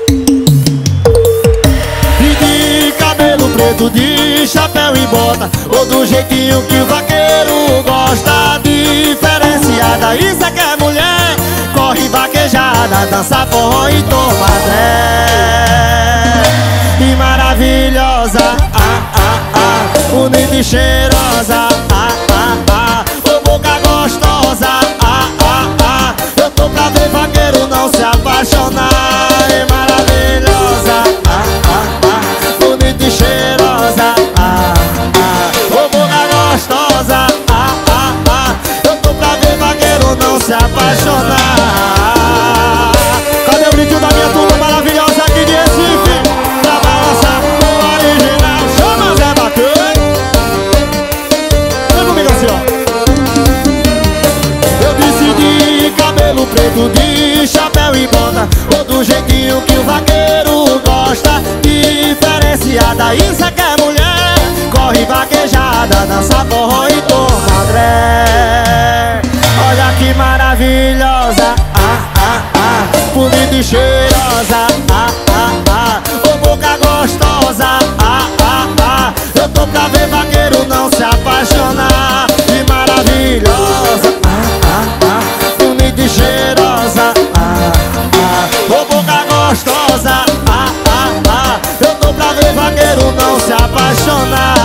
E de cabelo preto, de chapéu e bota, ou do jeitinho que o vaqueiro gosta. Diferenciada, isso é que é mulher. Corre vaquejada, dança forró e toma dré. E maravilhosa, bonita e cheirosa, ô boca gostosa, eu tô pra ver vaqueiro não se apaixonar. E maravilhosa, bonita e cheirosa, ô boca gostosa, eu tô pra ver vaqueiro não se apaixonar. Cadê o brilho da minha turma maravilhosa aqui de Recife? Pra balançar o original, chama Zé Bacana. Vem comigo assim, ó. Eu disse de cabelo preto, de chapéu e bota, ou do jeitinho que o vaqueiro gosta. Diferenciada, isso é que é mulher. Corre vaquejada, dança forró e toma dré. Olha que maravilhosa, bonita e cheirosa, ô boca gostosa, eu tô pra ver vaqueiro não se apaixonar. E maravilhosa, bonita e cheirosa, ô boca gostosa, eu tô pra ver vaqueiro não se apaixonar.